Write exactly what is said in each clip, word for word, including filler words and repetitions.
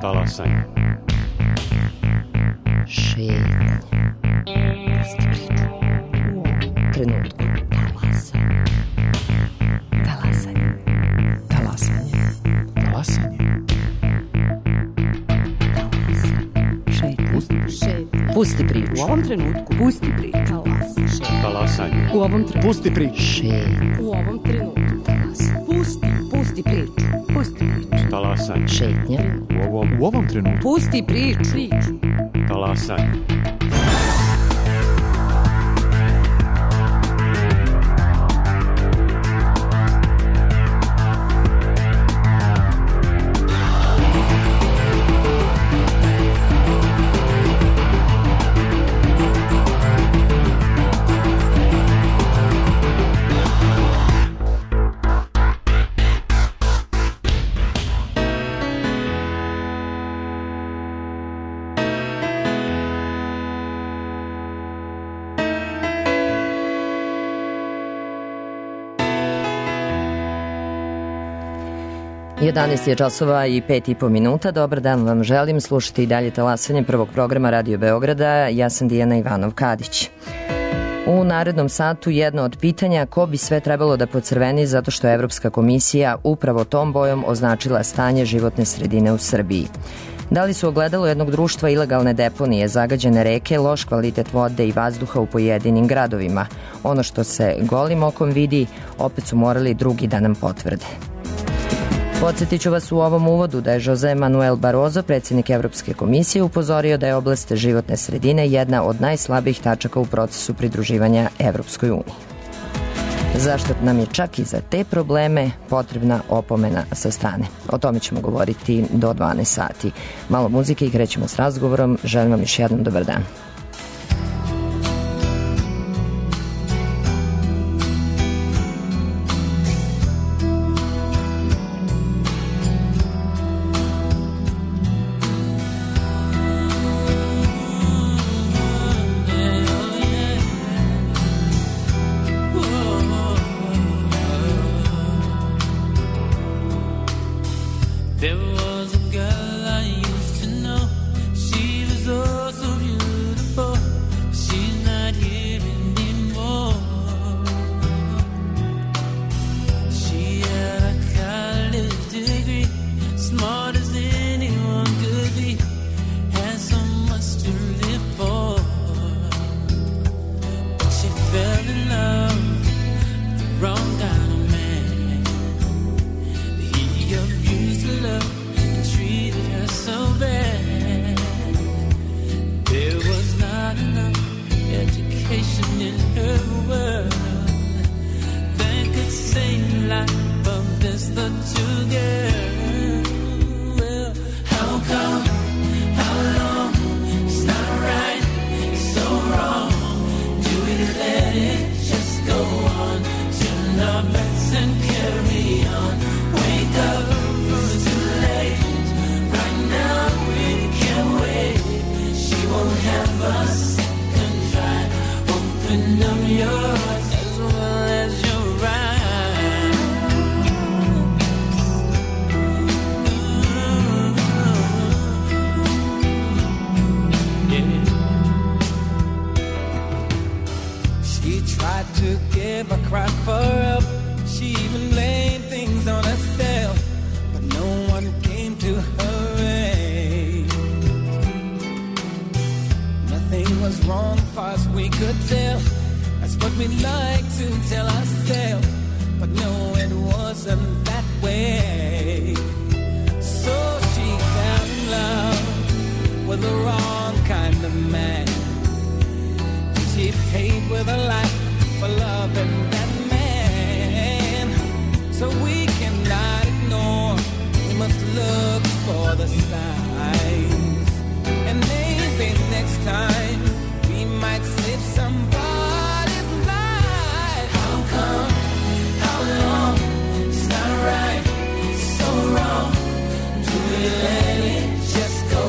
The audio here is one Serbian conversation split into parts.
Talasanje. Šetnja. Pusti priču. U ovom trenutku. Talasanje. Talasanje. Talasanje. Talasanje. Pusti priču. U ovom trenutku. Pusti priču. Talas. Talasanje. U ovom trenutku. Pusti priču. Šetnja. U ovom trenutku. Talas. Pusti. Pusti priču. Pusti priču. Talasanje. Šetnja. U ovom, U ovom trenutku. Pusti priču. Priču. talasanje. jedanaest je časova i pet i po minuta. Dobar dan vam želim. Slušajte i dalje talasanje prvog programa Radio Beograda. Ja sam Dijana Ivanov-Kadić. U narednom satu jedno od pitanja ko bi sve trebalo da pocrveni zato što je Evropska komisija upravo tom bojom označila stanje životne sredine u Srbiji. Da li su ogledalo jednog društva ilegalne deponije, zagađene reke, loš kvalitet vode i vazduha u pojedinim gradovima? Ono što se golim okom vidi, opet su morali drugi da nam potvrde. Podsjetit ću vas u ovom uvodu da je Jose Manuel Barroso, predsjednik Evropske komisije, upozorio da je oblast životne sredine jedna od najslabijih tačaka u procesu pridruživanja Evropskoj uniji. Zašto nam je čak i za te probleme potrebna opomena sa strane? O tome ćemo govoriti do dvanaest sati. Malo muzike i krećemo s razgovorom. Želim vam još jednom dobar dan.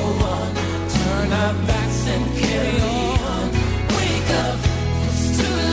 Turn our backs and carry on. Wake up, it's too late.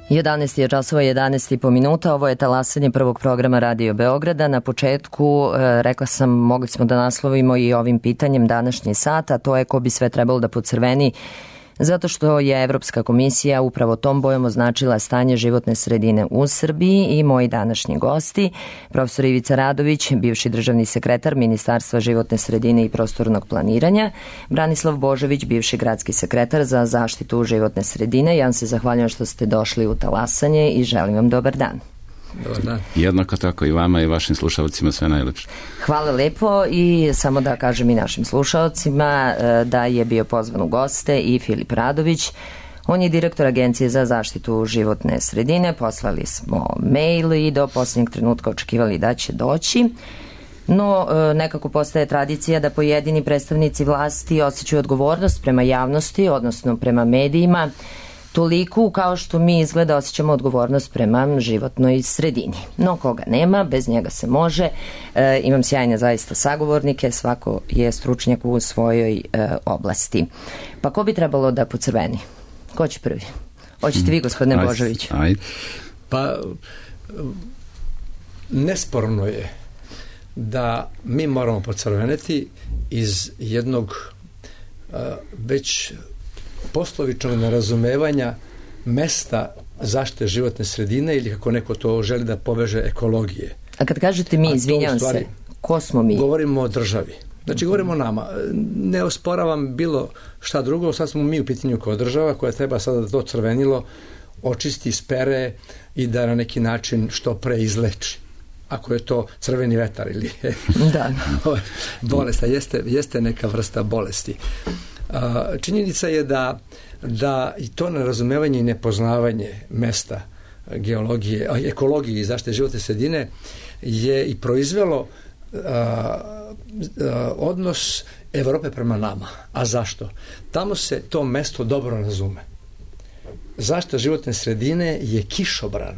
jedanaest je časova, jedanaest i po minuta. Ovo je talasanje prvog programa Radio Beograda. Na početku e, rekla sam, mogli smo da naslovimo i ovim pitanjem današnji sat, a to je ko bi sve trebalo da pocrveni, zato što je Evropska komisija upravo tom bojom označila stanje životne sredine u Srbiji. I moji današnji gosti, profesor Ivica Radović, bivši državni sekretar Ministarstva životne sredine i prostornog planiranja, Branislav Božović, bivši gradski sekretar za zaštitu životne sredine. Ja vam se zahvaljujem što ste došli u talasanje i želim vam dobar dan. Dobar dan. Jednako tako i vama i vašim slušalcima sve najlepše. Hvala lepo i samo da kažem i našim slušalcima da je bio pozvan u goste i Filip Radović. On je direktor Agencije za zaštitu životne sredine. Poslali smo mail i do posljednjeg trenutka očekivali da će doći. No, nekako postaje tradicija da pojedini predstavnici vlasti osjećaju odgovornost prema javnosti, odnosno prema medijima, toliko kao što mi izgleda osjećamo odgovornost prema životnoj sredini. No, koga nema, bez njega se može. E, imam sjajne zaista sagovornike, svako je stručnjak u svojoj e, oblasti. Pa ko bi trebalo da pocrveni? Ko će prvi? Hoćete vi, gospodine Ajde, Božović? Ajde. Pa, nesporno je da mi moramo pocrveneti iz jednog uh, već poslovičnog nerazumevanja mesta zaštite životne sredine ili kako neko to želi da poveže ekologije. A kad kažete mi, izvinjavam se, ko smo mi? Govorimo o državi. Znači, govorimo o nama. Ne osporavam bilo šta drugo, sad smo mi u pitanju kao država koja treba sada da to crvenilo očisti, spere i da na neki način što pre izleči. Ako je to crveni vetar ili da. bolest, a jeste, jeste neka vrsta bolesti. Činjenica je da, da i to nerazumevanje i nepoznavanje mesta geologije, ekologije i zaštite životne sredine je i proizvelo a, a, odnos Evrope prema nama. A zašto? Tamo se to mesto dobro razume. Zaštita životne sredine je kišobran.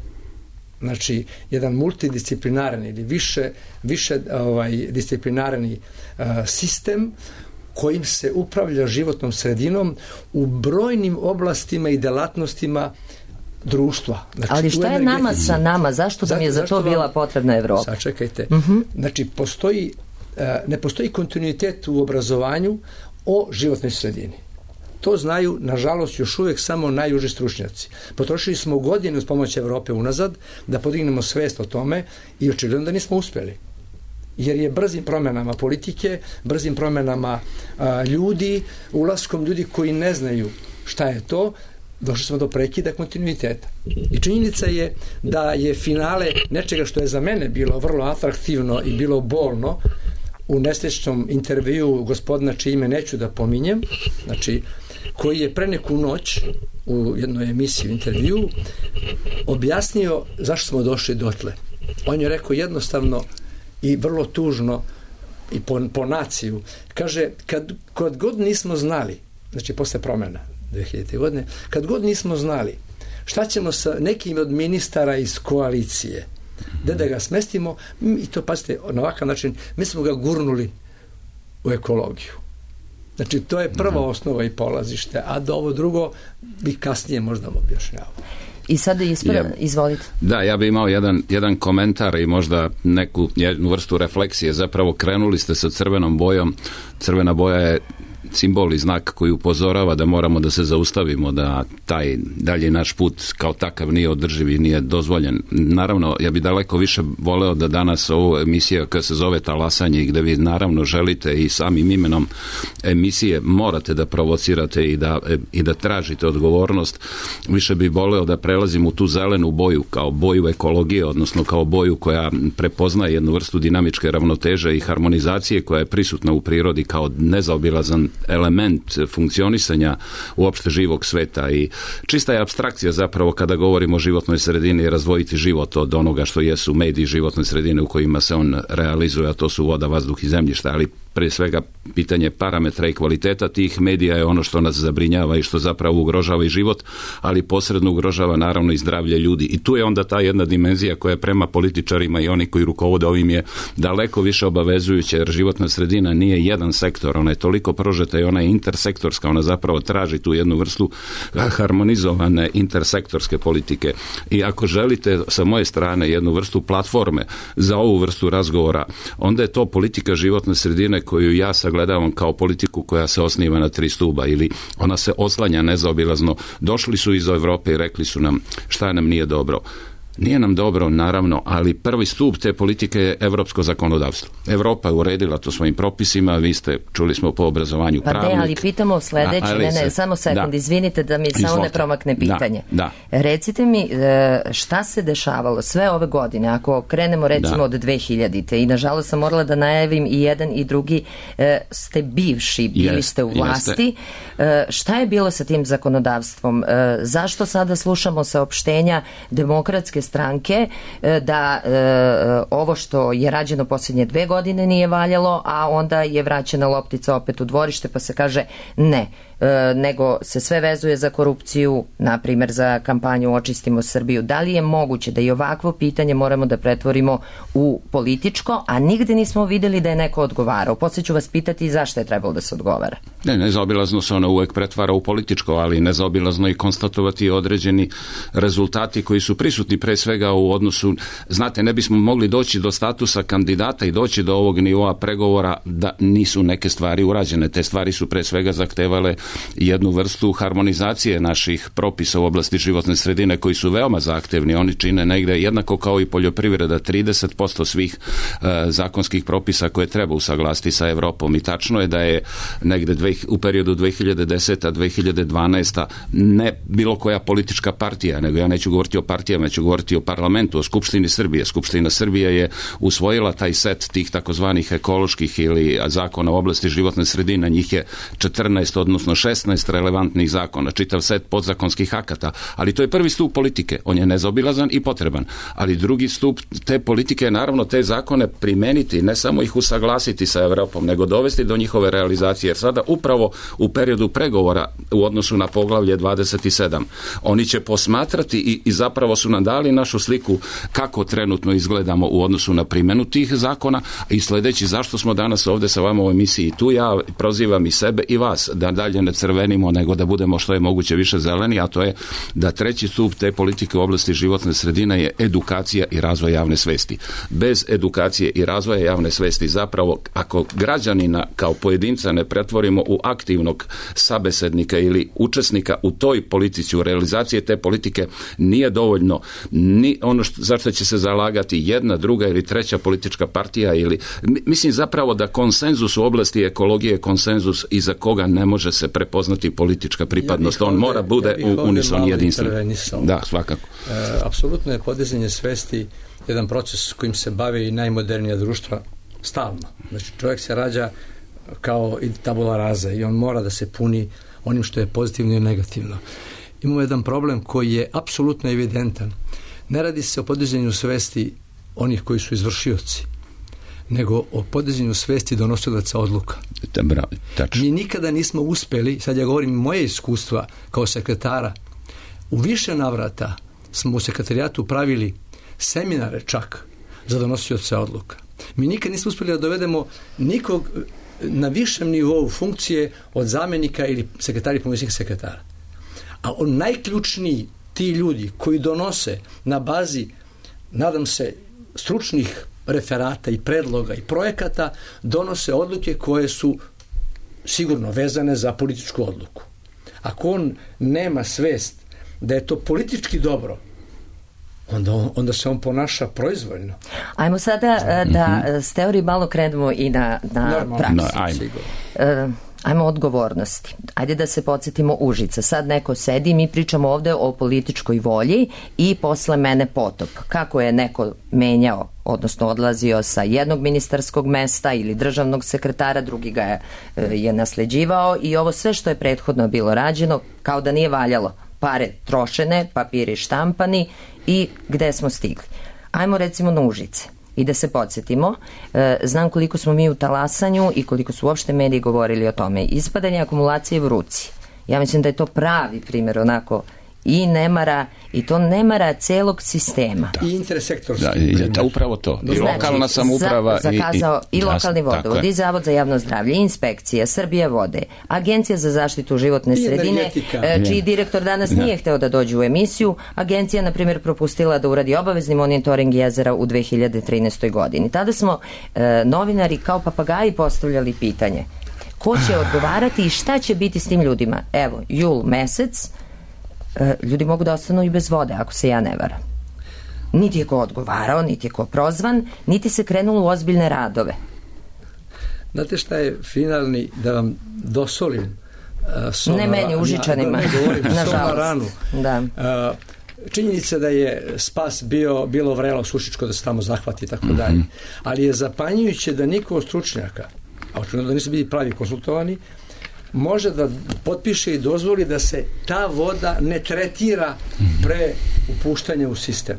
Znači, jedan multidisciplinarni ili više, više ovaj, disciplinarni a, sistem kojim se upravlja životnom sredinom u brojnim oblastima i delatnostima društva. Znači, ali šta je nama sa nama? Zašto nam je za to bila potrebna Evropa? Sačekajte. Uh-huh. Znači, postoji, ne postoji kontinuitet u obrazovanju o životnoj sredini. To znaju, nažalost, još uvijek samo najuži stručnjaci. Potrošili smo godine uz pomoć Evrope unazad da podignemo svest o tome i očigledno da nismo uspjeli. Jer je brzim promjenama politike, brzim promjenama a, ljudi, ulaskom ljudi koji ne znaju šta je to, došli smo do prekida kontinuiteta. I činjenica je da je finale nečega što je za mene bilo vrlo atraktivno i bilo bolno u nesrećnom intervju gospodina čije ime neću da pominjem, znači koji je pre neku noć u jednoj emisiji intervju objasnio zašto smo došli dotle. On je rekao jednostavno i vrlo tužno i po, po naciju. Kaže, kad, kad god nismo znali, znači posle promjena dve hiljadite. godine, kad god nismo znali šta ćemo sa nekim od ministara iz koalicije, da da ga smestimo, i to, pazite, na ovakav način, mi smo ga gurnuli u ekologiju. Znači, to je prva osnova i polazište, a do ovo drugo bi kasnije možda objašnjavao. I sada ispred, ja, izvolite. Da, ja bih imao jedan, jedan komentar i možda neku jednu vrstu refleksije. Zapravo krenuli ste sa crvenom bojom. Crvena boja je simbol i znak koji upozorava da moramo da se zaustavimo, da taj dalje naš put kao takav nije održiv i nije dozvoljen. Naravno, ja bih daleko više voleo da danas ovu emisiju koja se zove Talasanje i gde vi naravno želite i samim imenom emisije morate da provocirate i da, i da tražite odgovornost. Više bih voleo da prelazim u tu zelenu boju kao boju ekologije, odnosno kao boju koja prepoznaje jednu vrstu dinamičke ravnoteže i harmonizacije koja je prisutna u prirodi kao nezaobilazan element funkcionisanja uopšte živog sveta i čista je apstrakcija zapravo kada govorimo o životnoj sredini i razdvojiti život od onoga što jesu mediji životne sredine u kojima se on realizuje, a to su voda, vazduh i zemljište, ali prije svega pitanje parametra i kvaliteta tih medija je ono što nas zabrinjava i što zapravo ugrožava i život, ali posredno ugrožava naravno i zdravlje ljudi. I tu je onda ta jedna dimenzija koja je prema političarima i oni koji rukovode ovim je daleko više obavezujuća, jer životna sredina nije jedan sektor, ona je toliko prožeta i ona je intersektorska, ona zapravo traži tu jednu vrstu harmonizovane intersektorske politike. I ako želite sa moje strane jednu vrstu platforme za ovu vrstu razgovora, onda je to politika životne sredine koju ja sagledavam kao politiku koja se osniva na tri stuba ili ona se oslanja nezaobilazno. Došli su iz Europe i rekli su nam šta nam nije dobro. Nije nam dobro, naravno, ali prvi stup te politike je evropsko zakonodavstvo. Evropa je uredila to svojim propisima, vi ste, čuli smo po obrazovanju pa pravnik. Pa ne, ali pitamo sljedeće, ne, ne, se, samo sekund, da, izvinite da mi samo ne promakne pitanje. Da, da. Recite mi, šta se dešavalo sve ove godine, ako krenemo recimo da. od dve hiljadite i nažalost sam morala da najavim i jedan i drugi ste bivši, bili Jest, ste u vlasti. Jeste. Šta je bilo sa tim zakonodavstvom? Zašto sada slušamo saopštenja demokratske stranke da e, ovo što je rađeno posljednje dve godine nije valjalo, a onda je vraćena loptica opet u dvorište pa se kaže ne, e, nego se sve vezuje za korupciju, na primjer za kampanju Očistimo Srbiju. Da li je moguće da i ovakvo pitanje moramo da pretvorimo u političko, a nigde nismo vidjeli da je neko odgovarao? Poslije ću vas pitati zašto je trebalo da se odgovara. Ne, nezaobilazno se ono uvek pretvara u političko, ali nezaobilazno i konstatovati određeni rezultati koji su prisutni pre svega u odnosu, znate, ne bismo mogli doći do statusa kandidata i doći do ovog nivoa pregovora da nisu neke stvari urađene. Te stvari su pre svega zahtevale jednu vrstu harmonizacije naših propisa u oblasti životne sredine koji su veoma zahtevni. Oni čine negde jednako kao i poljoprivreda trideset posto svih e, zakonskih propisa koje treba usaglasiti sa Evropom. I tačno je da je negde dve, u periodu dve hiljade deseta do dve hiljade dvanaesta ne bilo koja politička partija, nego ja neću govoriti o partijama, neću govoriti o parlamentu, o Skupštini Srbije. Skupština Srbije je usvojila taj set tih takozvanih ekoloških ili zakona u oblasti životne sredine. Njih je četrnaest, odnosno šesnaest relevantnih zakona, čitav set podzakonskih akata, ali to je prvi stup politike. On je nezaobilazan i potreban. Ali drugi stup te politike je naravno te zakone primeniti, ne samo ih usaglasiti sa Evropom, nego dovesti do njihove realizacije. Jer sada upravo u periodu pregovora u odnosu na poglavlje dvadeset sedam oni će posmatrati i, i zapravo su nam dali našu sliku kako trenutno izgledamo u odnosu na primjenu tih zakona i sljedeći zašto smo danas ovdje sa vama u emisiji. Tu ja prozivam i sebe i vas da dalje ne crvenimo, nego da budemo što je moguće više zeleni, a to je da treći stup te politike u oblasti životne sredine je edukacija i razvoj javne svesti. Bez edukacije i razvoja javne svesti zapravo ako građanina kao pojedinca ne pretvorimo u aktivnog sabesednika ili učesnika u toj politici, u realizaciji te politike, nije dovoljno ni ono što, zašto će se zalagati jedna, druga ili treća politička partija ili, mislim zapravo da konsenzus u oblasti ekologije je konsenzus iza koga ne može se prepoznati politička pripadnost. Ja On ovdje, mora bude ja u unison jedinstven. Da, svakako. E, apsolutno je podizanje svesti jedan proces kojim se bave i najmodernija društva stalno. Znači čovjek se rađa kao i tabula rasa i on mora da se puni onim što je pozitivno i negativno. Imamo jedan problem koji je apsolutno evidentan. Ne radi se o podizanju svesti onih koji su izvršioci, nego o podizanju svesti donosilaca odluka. Mi nikada nismo uspjeli, sad ja govorim moje iskustva kao sekretara, u više navrata smo u sekretarijatu pravili seminare čak za donosioce odluka. Mi nikad nismo uspjeli da dovedemo nikog na višem nivou funkcije od zamjenika ili sekretari pomoćnih sekretara. A on najključniji ti ljudi koji donose na bazi, nadam se, stručnih referata i predloga i projekata, donose odluke koje su sigurno vezane za političku odluku. Ako on nema svest da je to politički dobro, onda, onda se on ponaša proizvoljno. Ajmo sada da s teoriji malo krenemo i na, na praksu. No, ajmo. Ajmo odgovornosti. Ajde da se podsjetimo Užica. Sad neko sedi, mi pričamo ovdje o političkoj volji i posle mene potop. Kako je neko menjao, odnosno odlazio sa jednog ministarskog mesta ili državnog sekretara, drugi ga je, je nasljeđivao i ovo sve što je prethodno bilo rađeno kao da nije valjalo. Pare trošene, papiri štampani i gde smo stigli. Ajmo recimo na Užice. I da se podsjetimo, e, znam koliko smo mi u talasanju i koliko su uopšte mediji govorili o tome. Ispadanje akumulacije u ruci. Ja mislim da je to pravi primjer onako i nemara, i to nemara celog sistema. Da. I intersektorski. Da, i, da, upravo to. I znači, lokalna samouprava. za, zakazao i, i, i lokalni vodovod, i Zavod za javno zdravlje, i inspekcija, Srbija vode, Agencija za zaštitu životne I sredine, e, čiji direktor danas da. nije hteo da dođe u emisiju. Agencija, na primjer, propustila da uradi obavezni monitoring jezera u dve hiljade trinaestoj. godini. Tada smo e, novinari kao papagaji postavljali pitanje ko će odgovarati i šta će biti s tim ljudima. Evo, jul mesec, ljudi mogu da ostanu i bez vode, ako se ja ne varam. Niti je ko odgovarao, niti je ko prozvan, niti se krenulo u ozbiljne radove. Znate šta je finalni, da vam dosolim uh, sol ne meni, užičanima. Ne govorim, sol na ranu. Da. Uh, činjenica da je spas bio, bilo vrelo sušičko da se tamo zahvati i tako mm-hmm. dalje. Ali je zapanjujuće da niko od stručnjaka, a očigledno da nisu bili pravi konsultovani, može da potpiše i dozvoli da se ta voda ne tretira pre upuštanja u sistem.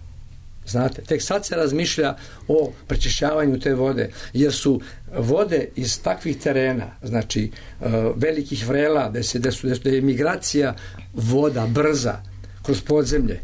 Znate, tek sad se razmišlja o prečišćavanju te vode, jer su vode iz takvih terena, znači uh, velikih vrela, gde se, gde su, gde je migracija voda brza kroz podzemlje,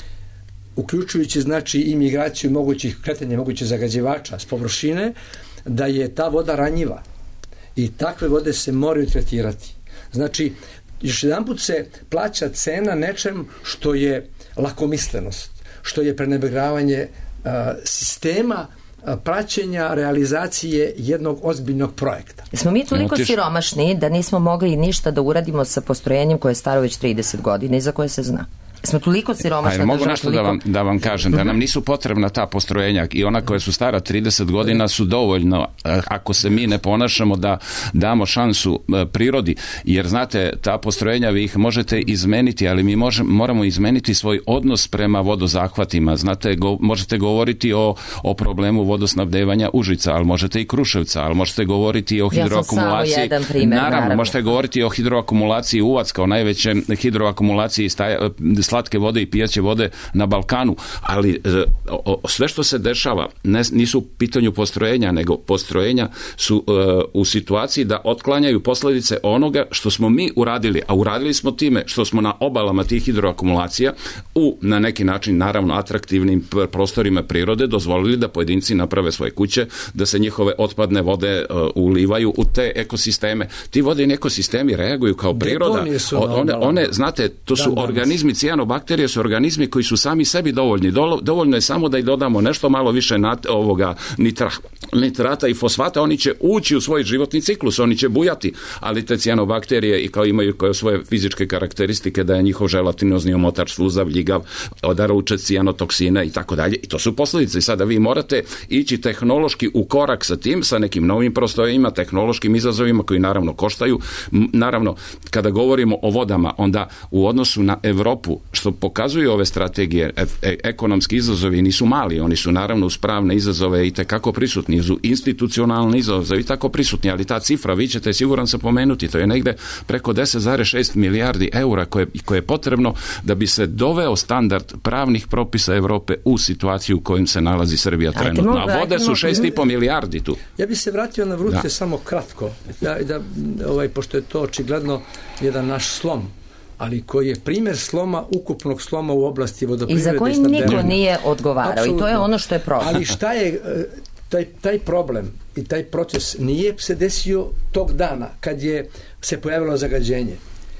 uključujući znači i migraciju mogućih kretanja, mogućih zagađivača s površine, da je ta voda ranjiva. I takve vode se moraju tretirati. Znači, još jedan put se plaća cena nečem što je lakomislenost, što je prenebregavanje uh, sistema uh, praćenja realizacije jednog ozbiljnog projekta. Smo mi toliko Otiš... siromašni da nismo mogli ništa da uradimo sa postrojenjem koje je staro već trideset godina i za koje se zna. Smo toliko siromašni. Ajde, mogu nešto toliko... da vam, da vam kažem, da nam nisu potrebna ta postrojenja i ona koja su stara trideset godina su dovoljno, ako se mi ne ponašamo, da damo šansu prirodi, jer znate, ta postrojenja vi ih možete izmeniti, ali mi možem, moramo izmeniti svoj odnos prema vodozahvatima. Znate, go, možete govoriti o, o problemu vodosnabdevanja Užica, ali možete i Kruševca, ali možete govoriti o hidroakumulaciji. Ja sam samo jedan primjer, naravno, naravno, možete govoriti o hidroakumulaciji Uvac kao najveće hidroakumulaciji staja, slatke vode i pijaće vode na Balkanu, ali o, o, sve što se dešava ne, nisu u pitanju postrojenja, nego postrojenja su e, u situaciji da otklanjaju posljedice onoga što smo mi uradili, a uradili smo time što smo na obalama tih hidroakumulacija u, na neki način, naravno, atraktivnim prostorima prirode dozvolili da pojedinci naprave svoje kuće, da se njihove otpadne vode e, ulivaju u te ekosisteme. Ti vodeni ekosistemi reaguju kao priroda. One, one, znate, to su da, organizmi, cijanobakterije su organizmi koji su sami sebi dovoljni. Dovoljno je samo da ih dodamo nešto malo više nat, ovoga nitra, nitrata i fosfata, oni će ući u svoj životni ciklus, oni će bujati, ali te cijanobakterije i kao imaju kao svoje fizičke karakteristike da je njihov želatinozni omotač sluzav, ljigav, odaruče cijanotoksine i tako dalje. I to su posljedice. I sada vi morate ići tehnološki u korak sa tim, sa nekim novim prostorima, tehnološkim izazovima koji naravno koštaju. Naravno, kada govorimo o vodama, onda u odnosu na Evropu, što pokazuju ove strategije, e- ekonomski izazovi nisu mali, oni su naravno uz pravne izazove i tekako prisutni, uz institucionalne izazove i tako prisutni, ali ta cifra, vi ćete siguran se pomenuti, to je negde preko deset zarez šest milijardi eura koje, koje je potrebno da bi se doveo standard pravnih propisa Evrope u situaciju u kojim se nalazi Srbija trenutno. A vode su šest i po milijardi tu. Ja bih se vratio na Vrupce samo kratko, da, da, ovaj, pošto je to očigledno jedan naš slom, ali koji je primjer sloma, ukupnog sloma u oblasti vodoprivrede. I za koji niko nije odgovarao. Absolutno. I to je ono što je problem. Ali šta je taj, taj problem i taj proces nije se desio tog dana kad je se pojavilo zagađenje.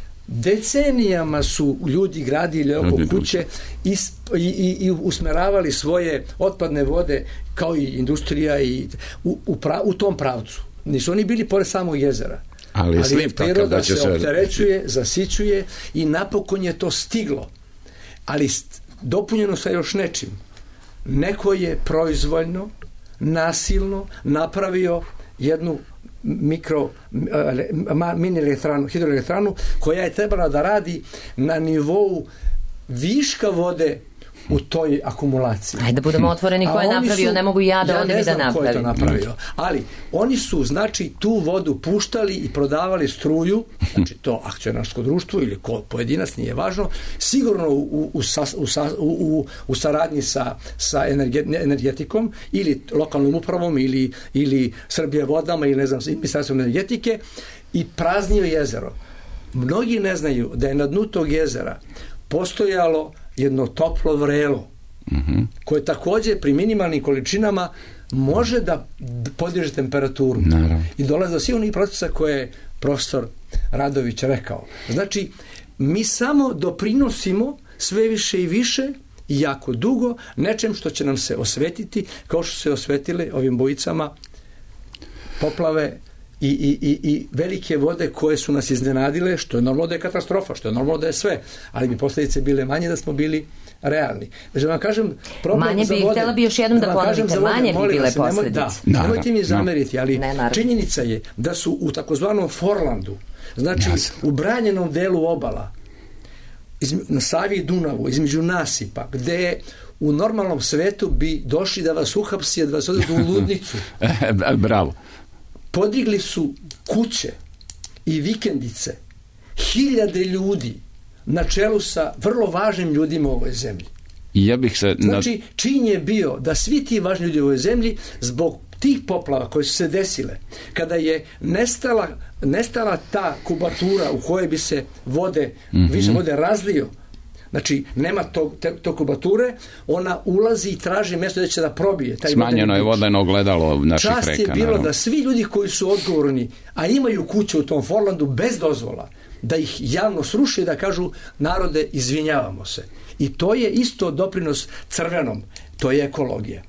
Decenijama su ljudi gradili oko kuće i, i, i usmeravali svoje otpadne vode kao i industrija i u, u, pra, u tom pravcu. Nisu oni bili pored samog jezera. Ali, ali priroda se opterećuje, zasićuje i napokon je to stiglo. Ali dopunjeno sa još nečim. Neko je proizvoljno, nasilno napravio jednu mikro mini elektranu, hidroelektranu koja je trebala da radi na nivou viška vode u toj akumulaciji. Ajde da budemo otvoreni, ko je napravio, su, ne mogu ja da odem i da napravim. Ja ne znam ko je to napravio, ali oni su, znači, tu vodu puštali i prodavali struju, znači to akcionarsko društvo ili ko pojedinac, nije važno, sigurno u, u, u, u, u saradnji sa, sa energetikom ili lokalnom upravom ili, ili Srbije vodama ili ne znam, ministarstvom energetike, i praznio jezero. Mnogi ne znaju da je na dnu tog jezera postojalo jedno toplo vrelo, mm-hmm. koje također pri minimalnim količinama može da podiže temperaturu. Naravno. I dolaze do svih onih procesa koje je profesor Radović rekao. Znači, mi samo doprinosimo sve više i više i jako dugo nečem što će nam se osvetiti, kao što se osvetile ovim bojicama poplave I, i, i, i velike vode koje su nas iznenadile, što je normalno da je katastrofa, što je normalno da je sve, ali bi posljedice bile manje da smo bili realni. Znači, vam kažem, manje bi, vode, htjela bi još jednom da, da ponovite, manje bi bile posljedice. Da, da, nemojte mi zameriti, ali ne, činjenica je da su u takozvanom Forlandu, znači yes. u branjenom delu obala, iz, na Savi i Dunavu, između nasipa, gde u normalnom svetu bi došli da vas uhapsi, da vas odvedu u ludnicu. Bravo. Podigli su kuće i vikendice hiljade ljudi na čelu sa vrlo važnim ljudima u ovoj zemlji. I ja bih se... Znači, čin je bio da svi ti važni ljudi u ovoj zemlji zbog tih poplava koje su se desile, kada je nestala, nestala ta kubatura u kojoj bi se vode, mm-hmm. više vode razlio, znači nema tog, te, tog kubature, ona ulazi i traži mjesto da će da probije. Taj smanjeno je vodeno ogledalo naših Čast reka. Čast je bilo naravno. Da svi ljudi koji su odgovorni, a imaju kuće u tom Forlandu bez dozvola, da ih javno sruši i da kažu, narode, izvinjavamo se. I to je isto doprinos crvenom, to je ekologija.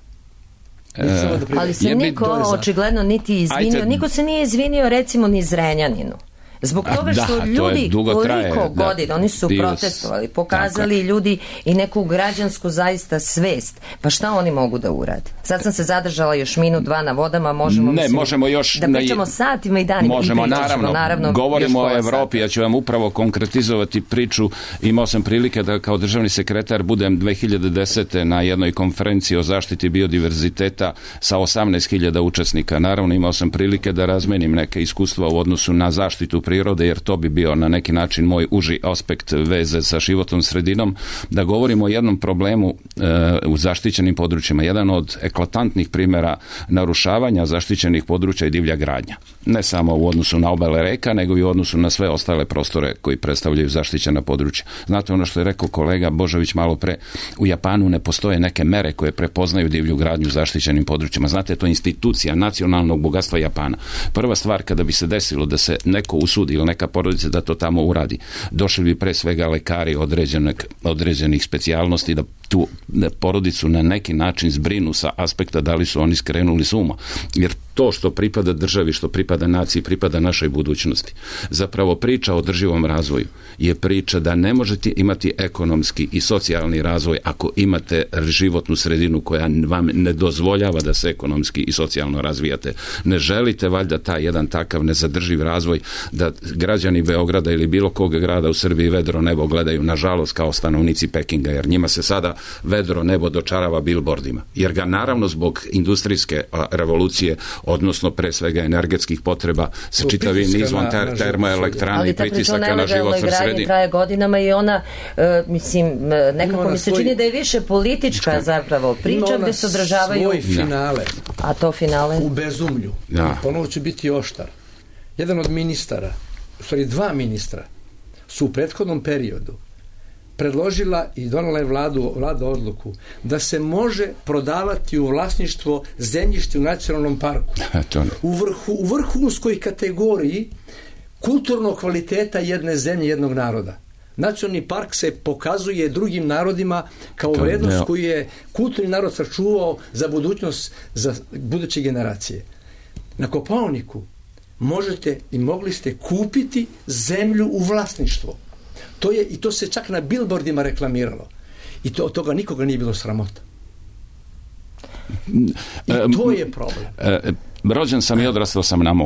E, ali se niko očigledno niti izvinio, Ajte. niko se nije izvinio recimo ni Zrenjaninu. Zbog toga što da, ljudi to koliko traje, godina, da, oni su dio, protestovali, pokazali tako. Ljudi i neku građansku zaista svest. Pa šta oni mogu da urade? Sad sam se zadržala još minut, dva na vodama, možemo, ne, mislim, možemo još da pričamo na, satima i danima. Možemo, i naravno, naravno. Govorimo o Evropi, ja ću vam upravo konkretizovati priču. Imao sam prilike da kao državni sekretar budem dve hiljade desete na jednoj konferenciji o zaštiti biodiverziteta sa osamnaest hiljada učesnika. Naravno, imao sam prilike da razmenim neke iskustva u odnosu na zaštitu prirode, jer to bi bio na neki način moj uži aspekt veze sa životnom sredinom, da govorimo o jednom problemu e, u zaštićenim područjima. Jedan od eklatantnih primjera narušavanja zaštićenih područja je divlja gradnja. Ne samo u odnosu na obale reka, nego i u odnosu na sve ostale prostore koji predstavljaju zaštićena područja. Znate ono što je rekao kolega Božović malo pre, u Japanu ne postoje neke mere koje prepoznaju divlju gradnju u zaštićenim područjima. Znate, to je institucija nacionalnog bogatstva Japana. Prva stvar, kada bi se desilo da se neko usudi ili neka porodica da to tamo uradi, došli bi pre svega lekari određenih, određenih specijalnosti da tu porodicu na neki način zbrinu sa aspekta da li su oni skrenuli s uma. Jer to što pripada državi, što pripada naciji, pripada našoj budućnosti. Zapravo priča o održivom razvoju je priča da ne možete imati ekonomski i socijalni razvoj ako imate životnu sredinu koja vam ne dozvoljava da se ekonomski i socijalno razvijate. Ne želite valjda taj jedan takav nezadrživ razvoj da građani Beograda ili bilo kog grada u Srbiji vedro nebo gledaju, nažalost, kao stanovnici Pekinga, jer njima se sada vedro nebo dočarava bilbordima. Jer ga naravno zbog industrijske revolucije, odnosno pre svega energetskih potreba sa čitavim nizvom ter, termoelektrana i pritisaka na život sredini. Ali ta priča o nelegalnoj traje godinama i ona, e, mislim, nekako mi se svoj, čini da je više politička zapravo priča gde se održavaju svoj finale. A to finale? U bezumlju. Ja. I ponovo ću biti oštar. Jedan od ministara, u stvari dva ministra, su u prethodnom periodu predložila i donala je vladu, vlada odluku da se može prodavati u vlasništvo zemljište u nacionalnom parku. U, vrhu, u vrhunskoj kategoriji kulturnog kvaliteta jedne zemlje, jednog naroda. Nacionalni park se pokazuje drugim narodima kao vrednost koju je kulturni narod sačuvao za budućnost, za buduće generacije. Na Kopaoniku možete i mogli ste kupiti zemlju u vlasništvo. To je, i to se čak na billboardima reklamiralo. I to, od toga nikoga nije bilo sramota. I to je problem. Rođen sam i odrastao sam na moru.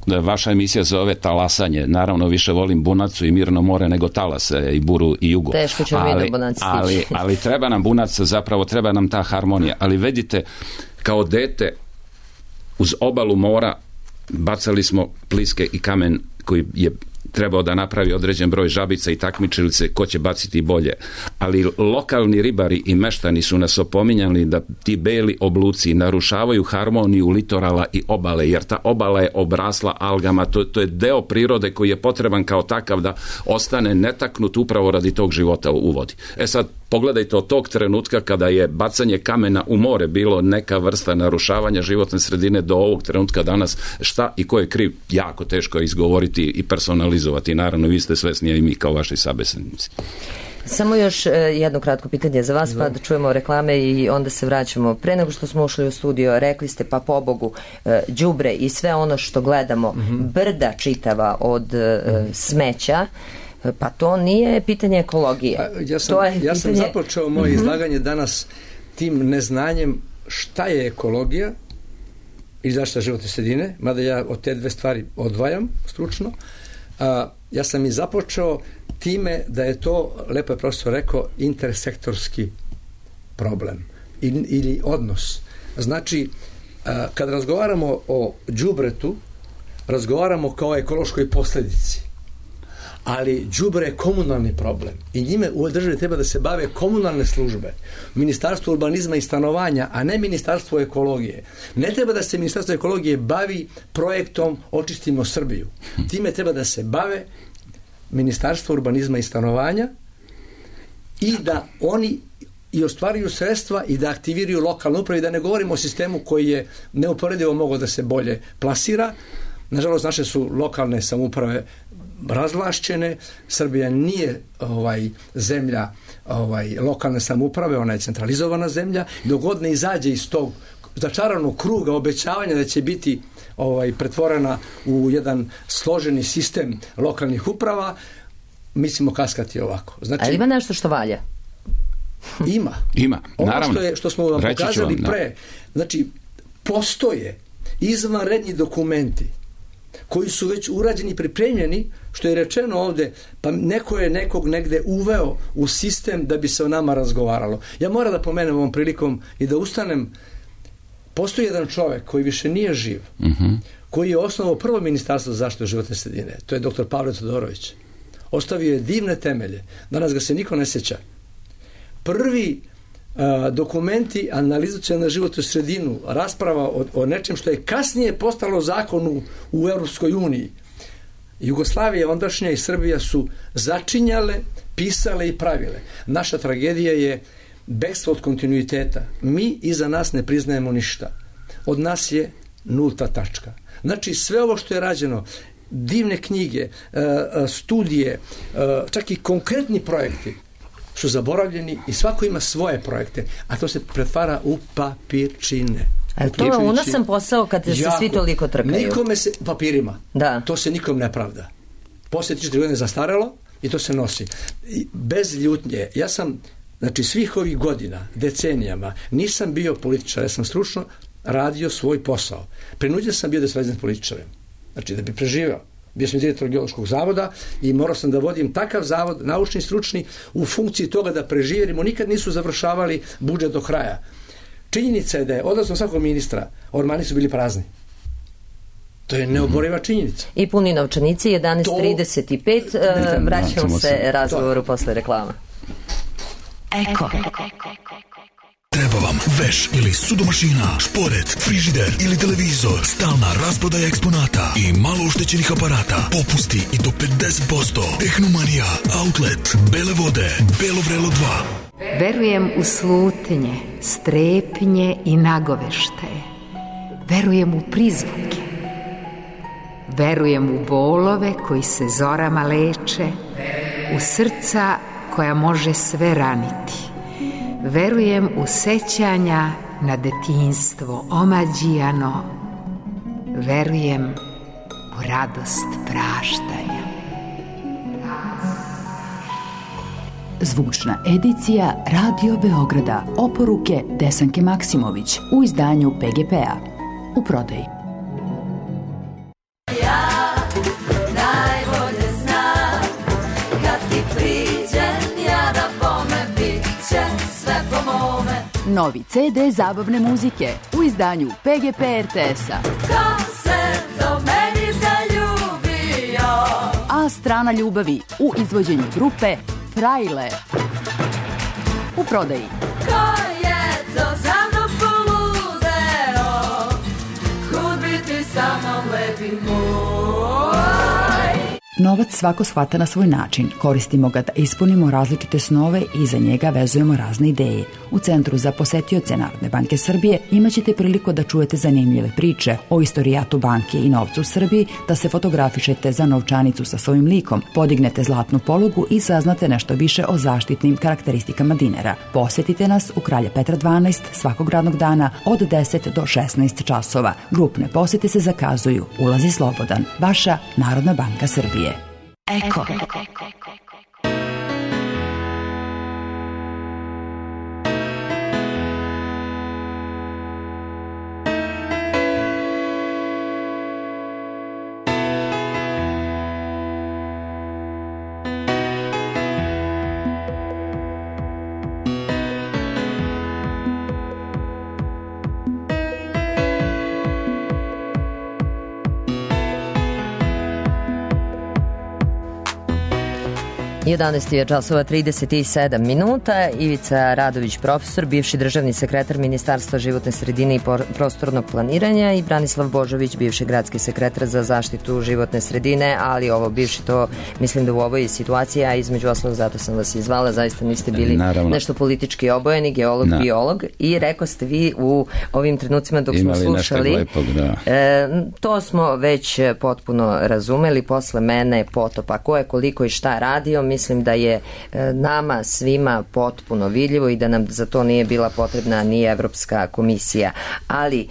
vaša emisija zove talasanje. Naravno, više volim Bunacu i Mirno more nego talase i buru i jugo. Teško ćemo mi do Bunaca ali, ali, ali treba nam Bunac, zapravo treba nam ta harmonija. Ali vidite, kao dete uz obalu mora bacali smo pliske i kamen koji je trebao da napravi određen broj žabica i takmičili se ko će baciti bolje. Ali lokalni ribari i meštani su nas opominjali da ti beli obluci narušavaju harmoniju litorala i obale, jer ta obala je obrasla algama, to, to je deo prirode koji je potreban kao takav da ostane netaknut upravo radi tog života u vodi. E sad, pogledajte od tog trenutka kada je bacanje kamena u more bilo neka vrsta narušavanja životne sredine do ovog trenutka danas, šta i ko je kriv, jako teško je izgovoriti i personalizovati. Naravno, vi ste svesni, a i mi kao vaši sabesnici. Samo još jedno kratko pitanje za vas, pa da čujemo reklame i onda se vraćamo. Pre nego što smo ušli u studio, rekli ste, pa pobogu, đubre i sve ono što gledamo, mm-hmm. brda čitava od mm-hmm. smeća, pa to nije pitanje ekologije. A, ja sam, to je ja pitanje... sam započeo moje mm-hmm. izlaganje danas tim neznanjem šta je ekologija i zaštita životne sredine, mada ja od te dve stvari odvajam stručno. A, ja sam i započeo time da je to, lepo je profesor rekao, intersektorski problem ili, ili odnos. Znači, a, kad razgovaramo o đubretu, razgovaramo kao o ekološkoj posledici. Ali đubre je komunalni problem i njime u ovoj državi treba da se bave komunalne službe, Ministarstvo urbanizma i stanovanja, a ne Ministarstvo ekologije. Ne treba da se Ministarstvo ekologije bavi projektom Očistimo Srbiju. Time treba da se bave Ministarstvo urbanizma i stanovanja i da oni i ostvaruju sredstva i da aktiviraju lokalnu upravu i da ne govorimo o sistemu koji je neuporedivo mogao da se bolje plasira. Nažalost, naše su lokalne samouprave razvlašćene, Srbija nije ovaj zemlja ovaj lokalne samouprave, ona je centralizovana zemlja, dok god ne izađe iz tog začaranog kruga obećavanja da će biti ovaj pretvorena u jedan složeni sistem lokalnih uprava, mislimo kaskati ovako. Znači, ali ima nešto što valja? Ima. Ima, naravno. Ono što, je, što smo vam Reći pokazali vam, pre, znači, postoje izvanredni dokumenti koji su već urađeni i pripremljeni, što je rečeno ovde, pa neko je nekog negde uveo u sistem da bi se o nama razgovaralo. Ja moram da pomenem ovom prilikom i da ustanem, postoji jedan čovek koji više nije živ, uh-huh. koji je osnovao prvo ministarstvo za zaštitu životne sredine, to je doktor Pavle Todorović. Ostavio je divne temelje, danas ga se niko ne sjeća. Prvi a, dokumenti analizacije na životnu sredinu, rasprava o, o nečem što je kasnije postalo zakon u, u Europskoj uniji. Jugoslavija ondašnja i Srbija su začinjale, pisale i pravile. Naša tragedija je bekstvo od kontinuiteta. Mi iza nas ne priznajemo ništa. Od nas je nulta tačka. Znači, sve ovo što je rađeno, divne knjige, studije, čak i konkretni projekti su zaboravljeni i svako ima svoje projekte, a to se pretvara u papirčine. A to je unosan posao kad se svi toliko trkaju. Nikome se, papirima, da. To se nikom ne pravda. Poslije tri četiri godine zastarelo i to se nosi. I bez ljutnje, ja sam, znači svih ovih godina, decenijama, nisam bio političar, ja sam stručno radio svoj posao. Prinuđen sam bio da se radim političarem. Znači da bi preživao. Bio sam direktor geološkog zavoda i morao sam da vodim takav zavod, naučni i stručni, u funkciji toga da preživimo. Nikad nisu završavali budžet do kraja. Činjenica je da je odlasno svakog ministra ormani su bili prazni. To je neoboriva činjenica. I puni novčanici, jedanaest trideset pet, uh, vraćamo se razgovoru posle reklama. Eko. Treba vam veš ili sudomašina, šporet, frižider ili televizor, stalna rasprodaja eksponata i malo oštećenih aparata, popusti i do pedeset posto. Tehnomanija, Outlet, Bele vode, Belo vrelo dva. Verujem u slutnje, strepnje i nagoveštaje. Verujem u prizvuke. Verujem u bolove koji se zorama leče, u srca koja može sve raniti. Verujem u sećanja na detinjstvo omađijano. Verujem u radost praštanja. Zvučna edicija Radio Beograda. Oporuke Desanke Maksimović u izdanju P G P-a. U prodaji. Ja Novi ce de zabavne muzike u izdanju P G P R T S-a. Ko se do meni zaljubio? A strana ljubavi u izvođenju grupe Frajle. U prodaji. Ko je to za mnom poludeo? Kud biti sa mnom lepi moj? Novac svako shvata na svoj način. Koristimo ga da ispunimo različite snove i za njega vezujemo razne ideje. U Centru za posetioce Narodne banke Srbije imaćete priliku da čujete zanimljive priče o istorijatu banke i novcu u Srbiji, da se fotografišete za novčanicu sa svojim likom, podignete zlatnu polugu i saznate nešto više o zaštitnim karakteristikama dinara. Posetite nas u Kralja Petra dvanaest svakog radnog dana od deset do šesnaest časova. Grupne posete se zakazuju. Ulaz je slobodan. Vaša Narodna banka Srbije. Eko. jedanaest je časova trideset sedam minuta. Ivica Radović, profesor, bivši državni sekretar Ministarstva životne sredine i prostornog planiranja, i Branislav Božović, bivši gradski sekretar za zaštitu životne sredine, ali ovo bivši, to mislim da u ovoj situaciji, a između ostalog zato sam vas izvala, zaista niste bili Naravno. nešto politički obojeni, geolog, no. biolog, i rekao ste vi u ovim trenucima dok Imali smo slušali, lepog, da. e, to smo već potpuno razumeli, posle mene potop, a ko je koliko i šta radio, mislim da je nama svima potpuno vidljivo i da nam za to nije bila potrebna ni Evropska komisija. Ali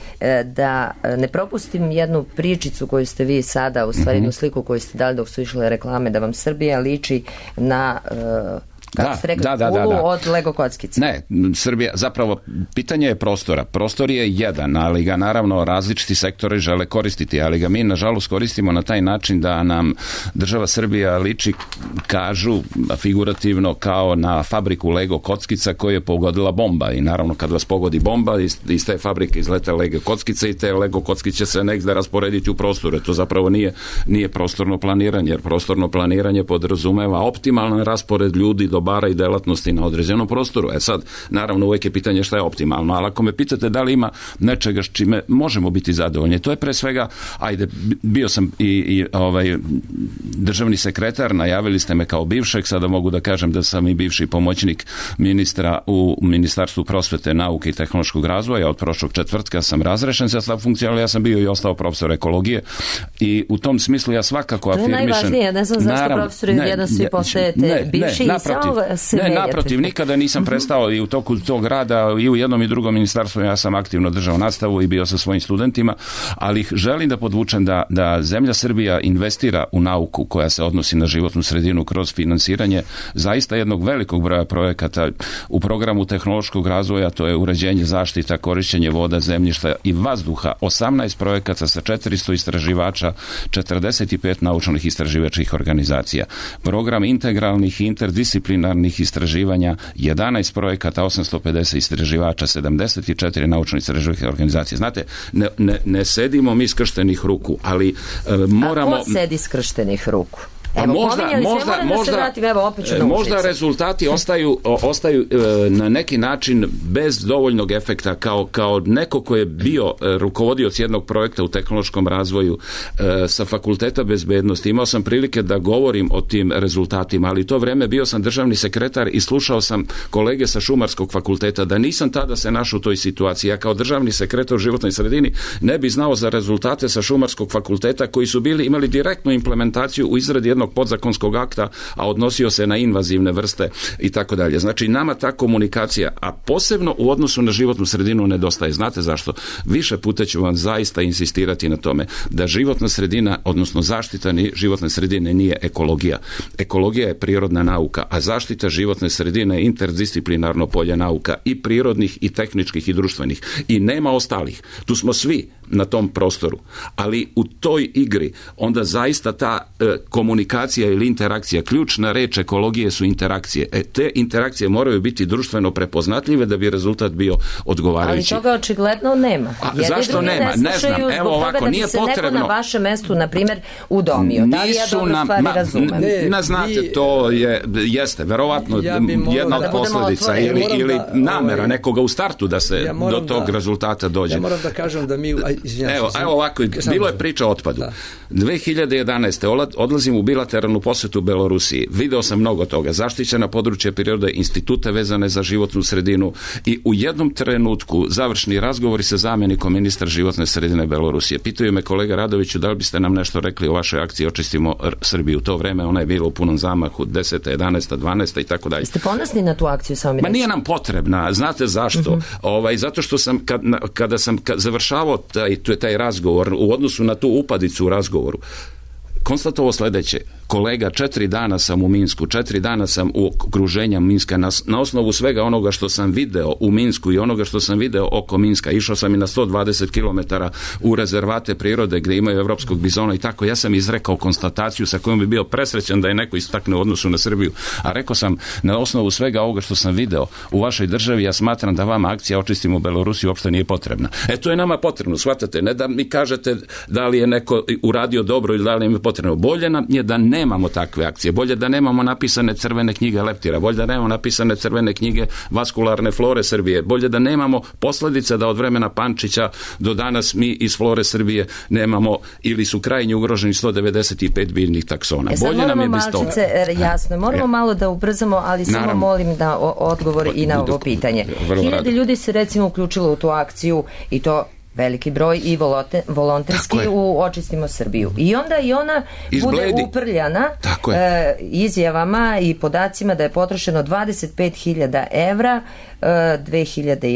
da ne propustim jednu pričicu koju ste vi sada, u stvari jednu sliku koju ste dali dok su išle reklame, da vam Srbija liči na... kako ste rekli, da, da, da, da. od Lego kockice. Ne, Srbija, zapravo, pitanje je prostora. Prostor je jedan, ali ga naravno različiti sektori žele koristiti, ali ga mi nažalost koristimo na taj način da nam država Srbija liči, kažu figurativno, kao na fabriku Lego kockica koju je pogodila bomba, i naravno kad vas pogodi bomba, iz, iz te fabrike izlete Lego kockice i te Lego kockice se negde rasporediti u prostoru. To zapravo nije, nije prostorno planiranje, jer prostorno planiranje podrazumeva optimalan raspored ljudi, dobara i delatnosti na određenom prostoru. E sad, naravno, uvijek je pitanje šta je optimalno, ali ako me pitate da li ima nečega s čime možemo biti zadovoljni, to je pre svega, ajde, bio sam i, i ovaj, državni sekretar, najavili ste me kao bivšeg, sada mogu da kažem da sam i bivši pomoćnik ministra u Ministarstvu prosvete, nauke i tehnološkog razvoja. Od prošlog četvrtka sam razrešen sa stav funkcije, ali ja sam bio i ostao profesor ekologije, i u tom smislu ja svakako afirmišem... To je najvažnije, ne znam zašto profesori jedno svi postajete bivši i samo se Ne, naprotiv, nikada nisam prestao i u toku tog rada i u jednom i drugom ministarstvu ja sam aktivno držao nastavu i bio sa svojim studentima, ali želim da podvučem da, da zemlja Srbija investira u nauku koja se odnosi na životnu sredinu kroz finansiranje zaista jednog velikog broja projekata u programu tehnološkog razvoja. To je uređenje, zaštita, korišćenje voda, zemljišta i vazduha, osamnaest projekata sa četiristo istraživača, četrdeset pet naučnih istraživačkih organizacija. Program integralnih i interdisciplinarnih istraživanja, jedanaest projekata, osamsto pedeset istraživača, sedamdeset četiri naučno istraživačke organizacije. Znate, ne, ne, ne sedimo mi skrštenih ruku, ali e, moramo... A ko sedi skrštenih ruku? Pa evo, možda, možda, možda, vratim, evo, opet ću možda rezultati ostaju, ostaju e, na neki način bez dovoljnog efekta, kao, kao neko ko je bio e, rukovodioc jednog projekta u tehnološkom razvoju e, sa fakulteta bezbednosti. Imao sam prilike da govorim o tim rezultatima, ali to vreme bio sam državni sekretar i slušao sam kolege sa Šumarskog fakulteta. Da nisam tada se našao u toj situaciji, ja kao državni sekretar u životnoj sredini ne bi znao za rezultate sa Šumarskog fakulteta koji su bili, imali direktnu implementaciju u izradi jednog podzakonskog akta, a odnosio se na invazivne vrste i tako dalje. Znači, nama ta komunikacija, a posebno u odnosu na životnu sredinu, nedostaje. Znate zašto? Više puta ću vam zaista insistirati na tome da životna sredina, odnosno zaštita životne sredine nije ekologija. Ekologija je prirodna nauka, a zaštita životne sredine je interdisciplinarno polje nauka i prirodnih i tehničkih i društvenih. I nema ostalih. Tu smo svi na tom prostoru. Ali u toj igri onda zaista ta e, komunikacija ili interakcija, ključna reč ekologije su interakcije. E, te interakcije moraju biti društveno prepoznatljive da bi rezultat bio odgovarajući. Ali toga očigledno nema. A zašto nema? Ne, ne znam. Evo ovako, nije potrebno. Da bi se potrebno. neko na vašem mestu, na primjer, udomio. Da li ja dobro nam, stvari ma, razumem? Ne, ne znate, vi, to je, jeste, verovatno ja jedna od da posljedica ja ili, ili da, namera ovaj, nekoga u startu da se ja do tog da, rezultata dođe. Ja moram da kažem da mi... Aj, izvinjam, evo, sam, evo ovako, bilo je priča o otpadu. Da. dve hiljade jedanaeste. odlazim u bilateralnu posjetu Belorusiji. Video sam mnogo toga. Zaštićena područja prirode, institute vezane za životnu sredinu i u jednom trenutku završni razgovori sa zamjenikom ministra životne sredine Belorusije. Pitaju me kolega Radoviću da li biste nam nešto rekli o vašoj akciji Očistimo Srbiju. U to vreme ona je bila u punom zamahu, deseta, jedanaesta, dvanaesta i tako dalje. Ste ponosni na tu akciju samo? Ma nije nam potrebna. Znate zašto? Uh-huh. Ovaj, zato što sam, kad, kada sam kad završavao taj, taj razgovor u odnosu na tu upadicu u razgovoru, konstatovao sljedeće: kolega, četiri dana sam u Minsku, četiri dana sam u okruženju Minska, na, na osnovu svega onoga što sam video u Minsku i onoga što sam video oko Minska, išao sam i na sto dvadeset kilometara u rezervate prirode gdje imaju evropskog bizona i tako, ja sam izrekao konstataciju sa kojom bi bio presrećan da je neko istakne u odnosu na Srbiju, a rekao sam, na osnovu svega ovoga što sam video u vašoj državi, ja smatram da vama akcija Očistimo Belorusiju uopšte nije potrebna. E, to je nama potrebno, shvatate, ne da mi kažete da li je neko uradio dobro ili da li je mi potrebno. Bolje nam je da ne nemamo takve akcije. Bolje da nemamo napisane crvene knjige leptira, bolje da nemamo napisane crvene knjige vaskularne flore Srbije, bolje da nemamo posljedice da od vremena Pančića do danas mi iz flore Srbije nemamo ili su krajnje ugroženi sto devedeset pet biljnih taksona. E, bolje nam je bez toga. Malčice, jasno, moramo ja. malo da ubrzamo, ali samo Naravno. molim da odgovor i na ovo pitanje. Hiljade ljudi se recimo uključilo u tu akciju i to veliki broj i volonterski u Očistimo Srbiju. I onda i ona bude uprljana e, izjavama i podacima da je potrošeno dvadeset pet hiljada evra e, dve hiljade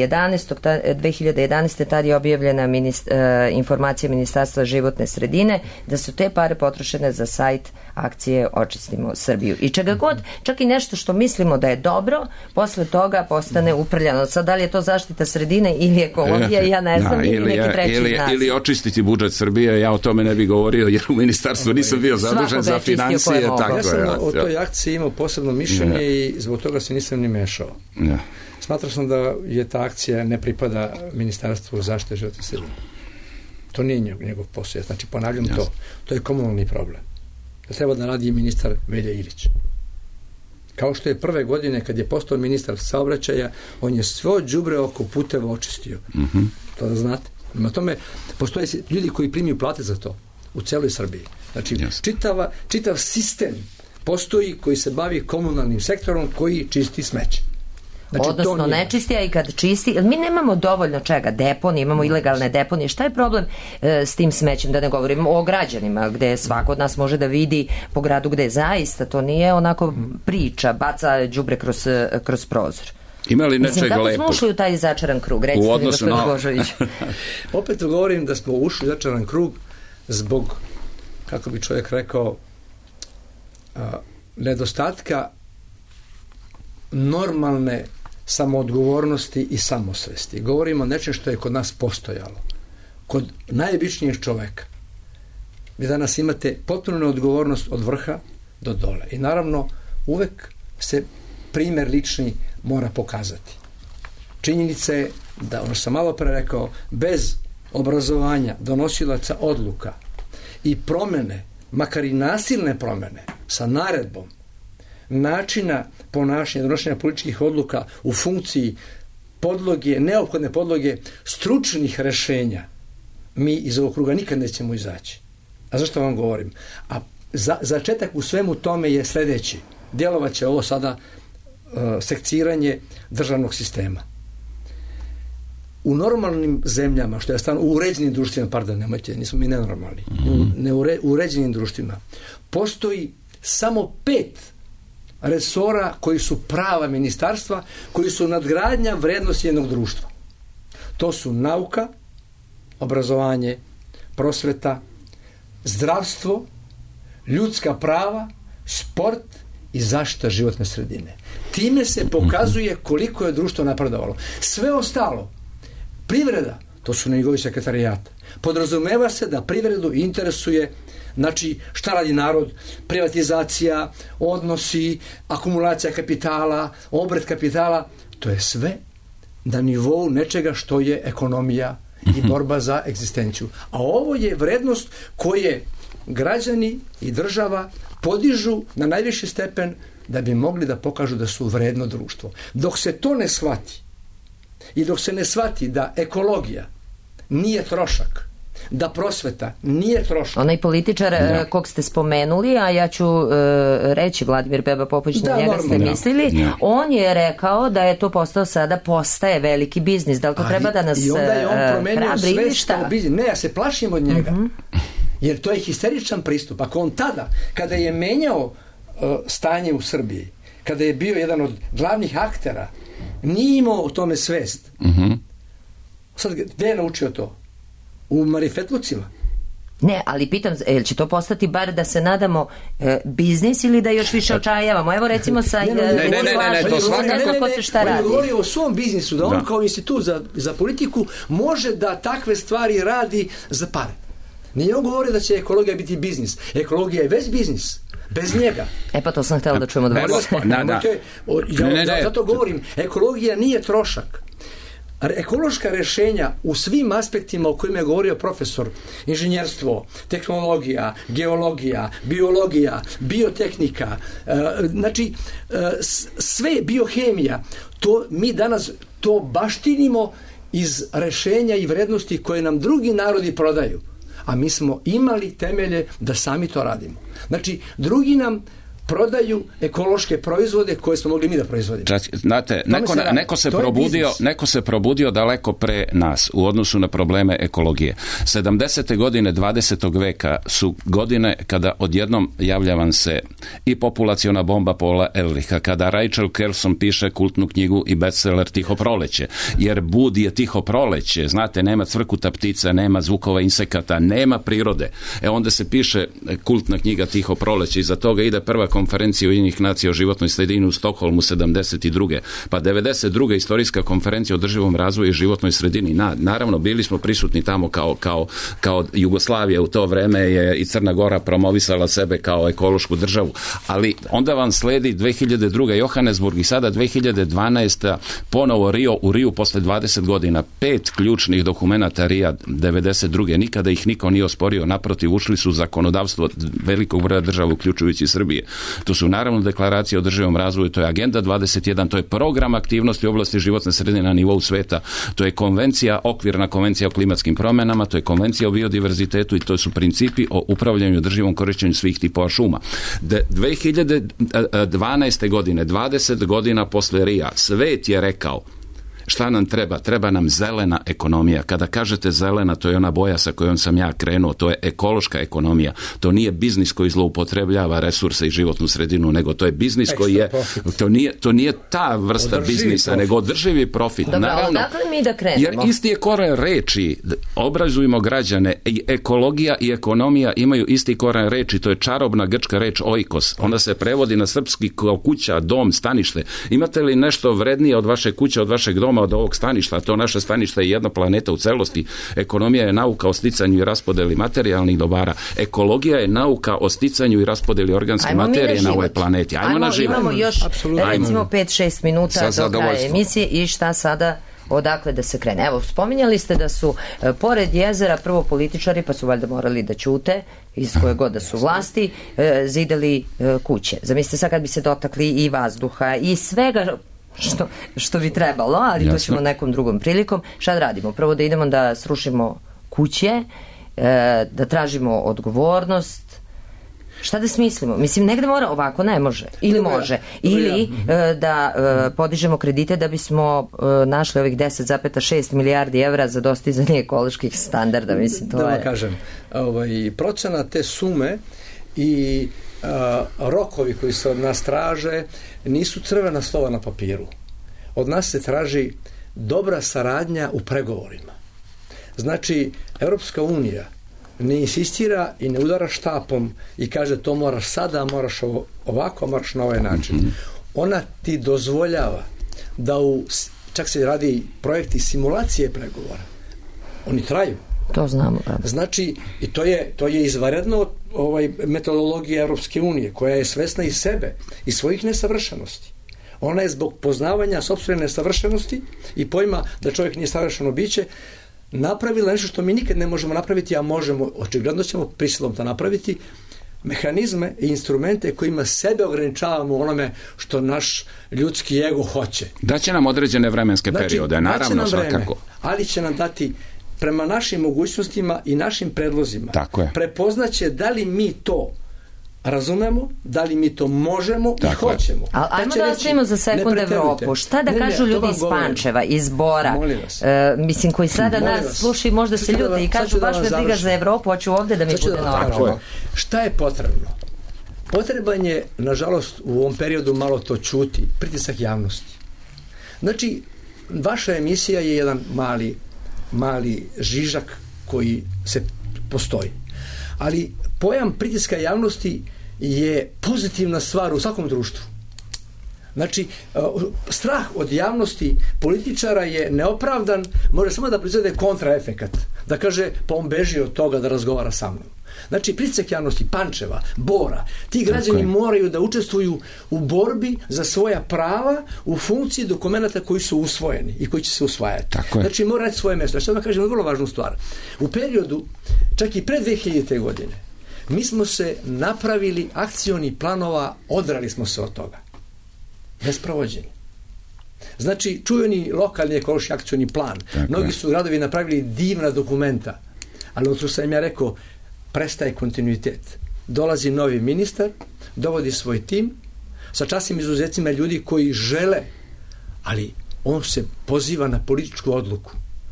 jedanaeste. Tad je objavljena minist, e, informacija Ministarstva životne sredine da su te pare potrošene za sajt akcije Očistimo Srbiju. I čega god, čak i nešto što mislimo da je dobro, posle toga postane uprljano. Sad, da li je to zaštita sredine ili ekologija, ja ne znam, da, ili neki treći ili, naziv. ili očistiti budžet Srbije, ja o tome ne bih govorio, jer u ministarstvu nisam bio zadužen za financije. Tako ja sam je, o toj akciji imao posebno mišljenje ne. i zbog toga se nisam ni mešao. Ne. Smatrao sam da je ta akcija ne pripada Ministarstvu zaštite životne sredine. To nije njegov posao. Znači, ponavljam Jasne. to. To je komunalni problem. Da treba da radi ministar Velja Ilić. Kao što je prve godine, kad je postao ministar saobraćaja, on je svo đubre oko puteva očistio. Mm-hmm. To da znate. Na tome, postoje ljudi koji primiju plate za to u celoj Srbiji. Znači, čitava, čitav sistem postoji koji se bavi komunalnim sektorom koji čisti smeće. Znači, odnosno ne čisti, a i kad čisti, jer mi nemamo dovoljno čega, deponije, imamo ilegalne deponije. Šta je problem e, s tim smećem, da ne govorimo o građanima, gde svako od nas može da vidi po gradu gde zaista to nije onako priča, baca đubre kroz, kroz prozor. Ima li nečeg lepog? Kako smo ušli u taj začaran krug? Recite u odnosu mi, na... Božović. Opet govorim da smo ušli u začaran krug zbog, kako bi čovjek rekao, a, nedostatka normalne samoodgovornosti i samosvesti. Govorimo o nečem što je kod nas postojalo. Kod najobičnijeg čoveka. Vi danas imate potpunu neodgovornost od vrha do dole. I naravno, uvek se primjer lični mora pokazati. Činjenica je da, ono što sam malo pre rekao, bez obrazovanja donosilaca odluka i promene, makar i nasilne promene, sa naredbom, načina ponašanja, donošenja političkih odluka u funkciji podloge, neophodne podloge stručnih rešenja, mi iz ovog kruga nikad nećemo izaći. A zašto vam govorim? A za, začetak u svemu tome je sljedeći. Djelovaće ovo sada uh, sekciranje državnog sistema. U normalnim zemljama, što je stalno, u uređenim društvima, pardon, nemojte, nismo mi nenormalni, mm-hmm. u uređenim društvima, postoji samo pet resora koji su prava ministarstva, koji su nadgradnja vrednosti jednog društva. To su nauka, obrazovanje, prosveta, zdravstvo, ljudska prava, sport i zaštita životne sredine. Time se pokazuje koliko je društvo napredovalo. Sve ostalo, privreda, to su njegovi sekretarijata. Podrazumeva se da privredu interesuje, znači, šta radi narod, privatizacija, odnosi, akumulacija kapitala, obrt kapitala, to je sve na nivou nečega što je ekonomija i borba za egzistenciju. A ovo je vrednost koje građani i država podižu na najviši stepen da bi mogli da pokažu da su vredno društvo. Dok se to ne shvati i dok se ne shvati da ekologija nije trošak, da prosveta nije trošak. Onaj političar da. kog ste spomenuli, a ja ću uh, reći Vladimir Beba Popović, na da, njega normalno. ste mislili, da. on je rekao da je to postao sada, postaje veliki biznis. Da li to ali, treba da nas hrabri? I onda je on promenio svest o biznis. Ne, ja se plašim od njega. Uh-huh. Jer to je histeričan pristup. Ako on tada, kada je menjao uh, stanje u Srbiji, kada je bio jedan od glavnih aktera, nije imao o tome svest. Uh-huh. Sad, gde je naučio to? U marifetlucima. Ne, ali pitam, je li će to postati bar da se nadamo e, biznis ili da još više očajavamo? Evo recimo sa... Ne, ne, ne, ne, ne, ne, to svakako... Ko se šta radi? On govori o svom biznisu, da on da. kao institut za, za politiku može da takve stvari radi za pare. Nije on govori da će ekologija biti biznis. Ekologija je već biznis. Bez njega. E pa to sam htjela da čujemo od vas. Da, da. Ja zato govorim, ekologija nije trošak. Ekološka rešenja u svim aspektima o kojima je govorio profesor, inženjerstvo, tehnologija, geologija, biologija, biotehnika, znači sve biohemija, to mi danas to baštinimo iz rešenja i vrednosti koje nam drugi narodi prodaju, a mi smo imali temelje da sami to radimo. Znači, drugi nam prodaju ekološke proizvode koje smo mogli mi da proizvodimo. Znate, neko, se neko, se probudio, neko se probudio daleko pre nas u odnosu na probleme ekologije. sedamdesete godine dvadesetog veka su godine kada odjednom javlja vam se i populaciona bomba Paula Ehrlicha, kada Rachel Carson piše kultnu knjigu i bestseller Tiho proleće. Jer bud je tiho proleće. Znate, nema cvrkuta ptica, nema zvukova insekata, nema prirode. E onda se piše kultna knjiga Tiho proleće i za toga ide prva konferencija Ujedinjenih nacija o životnoj sredini u Stokholmu sedamdeset druge pa devedeset druge istorijska konferencija o održivom razvoju i životnoj sredini. Na, naravno, bili smo prisutni tamo kao, kao, kao Jugoslavija u to vreme je i Crna Gora promovisala sebe kao ekološku državu, ali onda vam sledi dve hiljade druge Johannesburg i sada dve hiljade dvanaeste ponovo Rio u Riju posle dvadeset godina, pet ključnih dokumenata Rija devedeset druge nikada ih niko nije osporio, naprotiv ušli su u zakonodavstvo velikog broja država uključujući Srbije. To su naravno deklaracije o održivom razvoju, to je Agenda dvadeset jedan, to je program aktivnosti u oblasti životne sredine na nivou sveta, to je konvencija, okvirna konvencija o klimatskim promjenama, to je konvencija o biodiverzitetu i to su principi o upravljanju i održivom korišćenju svih tipova šuma. De, dve hiljade dvanaeste godine, dvadeset godina posle Rija, svet je rekao šta nam treba? Treba nam zelena ekonomija. Kada kažete zelena, to je ona boja sa kojom sam ja krenuo, to je ekološka ekonomija. To nije biznis koji zloupotrebljava resurse i životnu sredinu, nego to je biznis Extra koji je, to nije, to nije ta vrsta održivi biznisa, profit. Nego održivi profit. Dobro, naravno, odakle mi da krenemo? Jer isti je koren reči, obrazujemo građane, i ekologija i ekonomija imaju isti koren reči, to je čarobna grčka reč oikos. Ona se prevodi na srpski kao kuća, dom, stanište. Imate li nešto vrednije od vaše kuće, od vašeg doma, od ovog staništa? To naše stanište je jedna planeta u celosti. Ekonomija je nauka o sticanju i raspodeli materijalnih dobara. Ekologija je nauka o sticanju i raspodeli organske Ajmo materije na, na ovoj planeti. Ajmo, Ajmo na život. Imamo još Absolutno. recimo pet šest minuta Sa do kraja emisije i šta sada odakle da se krene. Evo, spominjali ste da su e, pored jezera prvo političari, pa su valjda morali da ćute iz koje god da su vlasti, e, zidali e, kuće. Zamislite sad kad bi se dotakli i vazduha i svega Što, što bi trebalo, ali Jasno. to ćemo nekom drugom prilikom. Šta da radimo? Prvo da idemo da srušimo kuće, e, da tražimo odgovornost. Šta da smislimo? Mislim, negde mora, ovako ne može. Ili može. Ili e, da e, podižemo kredite da bismo e, našli ovih deset zarez šest milijardi evra za dostizanje ekoloških standarda. Mislim, to da je... Da kažem, ovaj, procena te sume i a, rokovi koji se od nas traže nisu crvena slova na papiru. Od nas se traži dobra saradnja u pregovorima. Znači, Europska unija ne insistira i ne udara štapom i kaže to moraš sada, moraš ovako, moraš na ovaj način. Ona ti dozvoljava da u, čak se radi projekti simulacije pregovora, Oni traju. To znamo. Da. Znači, i to je, to je izvanredno ovaj, metodologija Europske unije, koja je svesna i sebe, i svojih nesavršenosti. Ona je zbog poznavanja sopstvene nesavršenosti i pojma da čovjek nije savršeno biće, napravila nešto što mi nikad ne možemo napraviti, a možemo, očigledno ćemo prisilom to napraviti, mehanizme i instrumente kojima sebe ograničavamo onome što naš ljudski ego hoće. Daće nam određene vremenske znači, periode, naravno, svakako. Vreme, ali će nam dati prema našim mogućnostima i našim predlozima. Prepoznaće da li mi to razumemo, da li mi to možemo tako i hoćemo. Ali ajmo da ostavimo za sekund Evropu. Šta da ne, kažu ne, ljudi iz Pančeva, iz Bora, e, mislim, koji sada Molim nas slušaju, možda se ljute i kažu baš me briga za Evropu, hoću ovde da mi bude normalno. Šta je potrebno? Potreban je, nažalost, u ovom periodu malo to čuti, pritisak javnosti. Znači, vaša emisija je jedan mali, mali žižak koji se postoji. Ali pojam pritiska javnosti je pozitivna stvar u svakom društvu. Znači, strah od javnosti političara je neopravdan, može samo da proizvede kontraefekat. Da kaže, pa on beži od toga da razgovara sa mnom. Znači, pritisak javnosti Pančeva, Bora, ti građani moraju da učestvuju u borbi za svoja prava u funkciji dokumenta koji su usvojeni i koji će se usvajati. Tako znači, mora naći svoje mjesto. Što vam kažem, vrlo važnu stvar. U periodu, čak i pre dve hiljadite. godine, mi smo se napravili akcioni planova, odrali smo se od toga. Bez provođenja. Znači, čujeni lokalni ekološki akcioni plan. Tako Mnogi su gradovi napravili divna dokumenta, ali ono što sam ja rekao, prestaje kontinuitet. Dolazi novi ministar, dovodi svoj tim, sa časnim izuzecima ljudi koji žele, ali on se poziva na političku odluku,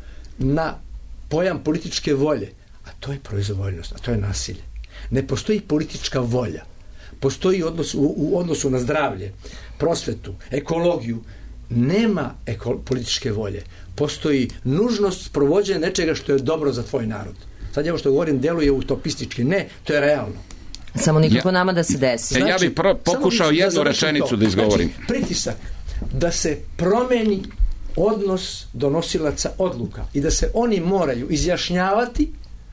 na pojam političke volje, a to je proizvoljnost, a to je nasilje. Ne postoji politička volja. Postoji odnos, u, u odnosu na zdravlje, prosvetu, ekologiju. Nema eko, političke volje. Postoji nužnost provođenja nečega što je dobro za tvoj narod. Sad ovo što govorim deluje utopistički. Ne, to je realno. Samo nikako ja, nama da se desi. Znači, ja bih pro, pokušao jednu rečenicu to. da izgovorim. Znači, pritisak da se promeni odnos donosilaca odluka i da se oni moraju izjašnjavati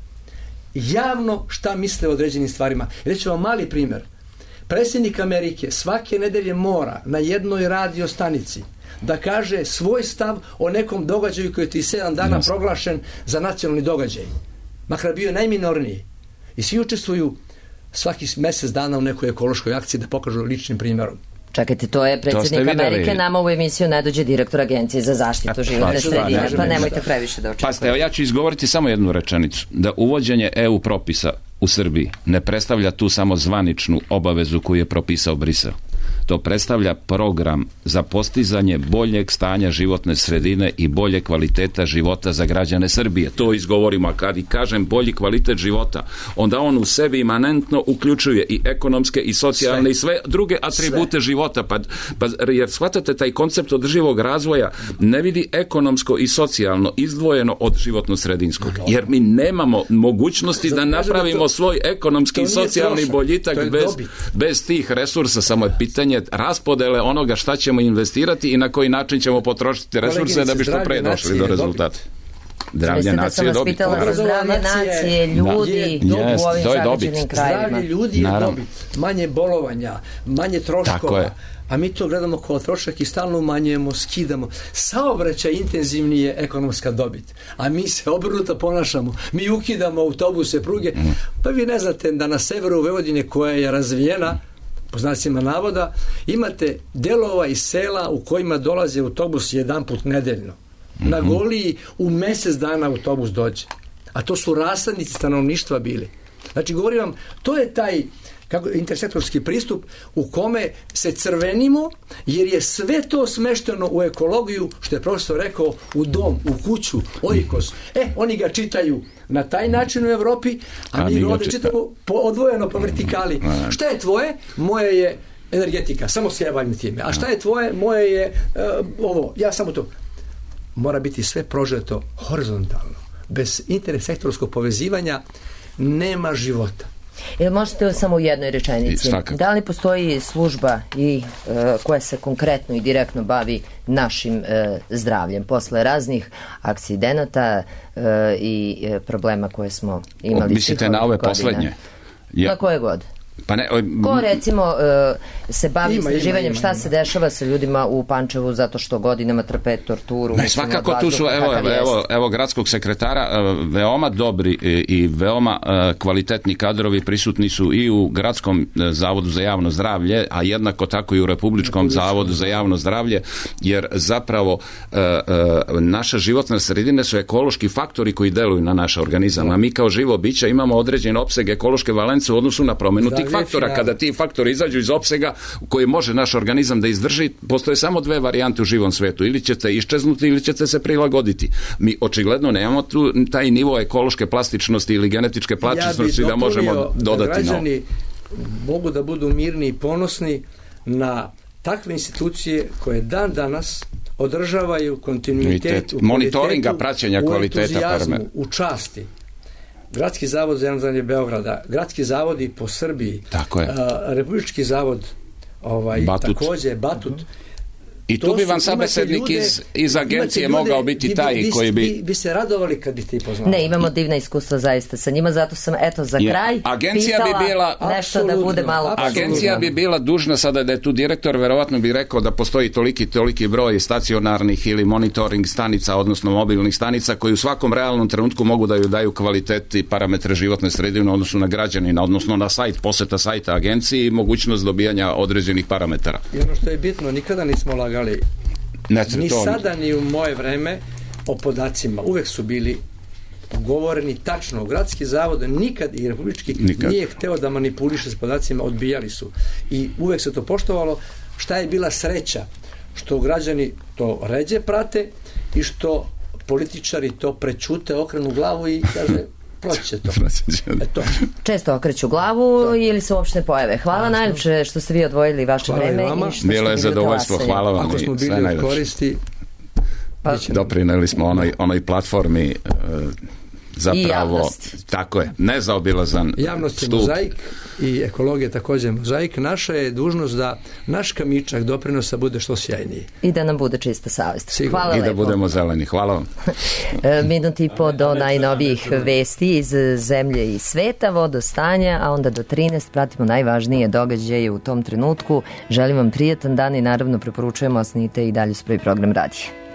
javno šta misle o određenim stvarima. Reći vam mali primjer. Predsjednik Amerike svake nedelje mora na jednoj radio stanici da kaže svoj stav o nekom događaju koji je ti sedam dana Jasne. proglašen za nacionalni događaj. Makar bio najminorniji. I svi učestvuju svaki mjesec dana u nekoj ekološkoj akciji da pokažu ličnim primjerom. Čekajte, to je predsjednik to Amerike, nama u emisiju ne dođe direktor Agencije za zaštitu životne sredine, pa nemojte previše da očekujete. Pazite, evo ja ću izgovoriti samo jednu rečenicu. Da uvođenje E U propisa u Srbiji ne predstavlja tu samo zvaničnu obavezu koju je propisao Brisel. To predstavlja program za postizanje boljeg stanja životne sredine i bolje kvaliteta života za građane Srbije. To izgovorimo, a kad i kažem bolji kvalitet života, onda on u sebi imanentno uključuje i ekonomske i socijalne sve. i sve druge atribute sve. života. Pa, pa, jer shvatate, taj koncept održivog razvoja ne vidi ekonomsko i socijalno izdvojeno od životno-sredinskog. Jer mi nemamo mogućnosti da napravimo svoj ekonomski i socijalni boljitak bez, bez tih resursa. Samo je pitanje raspodele onoga šta ćemo investirati i na koji način ćemo potrošiti resurse da bi što pre došli do rezultata. Zdravlje nacije je dobit. Za zdravlje nacije, ljudi, da. u ovim zagađenim krajima. Zdravlje ljudi je Naravno. dobit. Manje bolovanja, manje troškova. A mi to gledamo kao trošak i stalno umanjujemo, skidamo. Saobraćaj intenzivni je ekonomska dobit. A mi se obrnuto ponašamo. Mi ukidamo autobuse, pruge. Mm. Pa vi ne znate da na severu Vojvodine koja je razvijena, po znacima navoda, imate delova i sela u kojima dolaze autobus jedan put nedeljno. Mm-hmm. Na Goliji u mjesec dana autobus dođe. A to su rasadnici stanovništva bili. Znači, govorim vam, to je taj kako, intersektorski pristup u kome se crvenimo, jer je sve to smešteno u ekologiju, što je profesor rekao, u dom, u kuću, oikos. E, oni ga čitaju na taj način u Evropi, a, a mi ga ovdje čita... čitamo po, odvojeno po vertikali. Šta je tvoje? Moje je energetika, samo se ja bavim time. A šta je tvoje? Moje je uh, ovo, ja samo to. Mora biti sve prožeto horizontalno. Bez intersektorskog povezivanja nema života. Jel možete samo u jednoj rečenici? Svakako. Da li postoji služba i e, koja se konkretno i direktno bavi našim e, zdravljem posle raznih akcidenata e, i e, problema koje smo imali? Mislite na ove poslednje? Ja. Na koje god? Pa ne, oj, Ko recimo uh, se bavi ima, istraživanjem ima, ima, šta ima. se dešava sa ljudima u Pančevu zato što godinama trpe torturu? Ne, svakako tu su, evo, evo, evo gradskog sekretara, veoma dobri i veoma kvalitetni kadrovi prisutni su i u Gradskom zavodu za javno zdravlje, a jednako tako i u Republičkom zavodu za javno zdravlje, jer zapravo naša životna sredine su ekološki faktori koji deluju na naš organizam, a mi kao živo bića imamo određen opseg ekološke valence u odnosu na promenu tih faktora. Kada ti faktori izađu iz opsega koji može naš organizam da izdrži, postoje samo dve varijante u živom svetu. Ili ćete iščeznuti ili ćete se prilagoditi. Mi očigledno nemamo tu taj nivo ekološke plastičnosti ili genetičke plastičnosti ja da možemo dodati da građani mogu da budu mirni i ponosni na takve institucije koje dan danas održavaju kontinuitet u monitoringa, praćenja kvaliteta parametra, u časti. Gradski zavod za javno zdravlje Beograda, gradski zavodi po Srbiji, tako je. A, Republički zavod ovaj, Batut. takođe, Batut. Uh-huh. I tu bi vam sabesednik iz, iz agencije ljude, mogao biti vi, taj vi, koji bi... Vi, vi se radovali kad biste ih poznali. Ne, imamo divna iskustva zaista sa njima, zato sam eto za je. kraj Agencija pitala bi bila, nešto da bude malo... Agencija bi bila dužna sada da je tu direktor, verovatno bi rekao da postoji toliki, toliki broj stacionarnih ili monitoring stanica, odnosno mobilnih stanica koji u svakom realnom trenutku mogu da ju daju kvalitet i parametre životne sredine u odnosu na građanina, odnosno na sajt, poseta sajta agencije i mogućnost dobijanja određenih parametara. I ono što je bitno, nikada nismo lagali Ne, ni to... sada ni u moje vreme o podacima. Uvek su bili govoreni tačno. Gradski zavod nikad i republički nikad nije hteo da manipuliše s podacima, odbijali su. I uvek se to poštovalo. Šta je bila sreća? Što građani to ređe prate i što političari to prećute, okrenu glavu i kaže proći će to. Eto. Često okreću glavu to. Ili se uopšte ne pojave. Hvala ja, najljepše što ste vi odvojili vaše vreme. I što bilo je zadovoljstvo, hvala vam. Ako smo bili od koristi, pa, doprineli smo onoj, onoj platformi uh, zapravo, tako je, nezaobilazan javnost je stup. Mozaik i ekologija također Mozaik. Naša je dužnost da naš kamičak doprinosa bude što sjajniji. I da nam bude čista savjest. Sigurno. Hvala I lepo. da budemo zeleni. Hvala vam. Minut i po do najnovijih vesti iz zemlje i sveta, vodostanja, a onda do trinaest pratimo najvažnije događaje u tom trenutku. Želim vam prijatan dan i naravno preporučujemo osnite i dalje s Prvi program radija.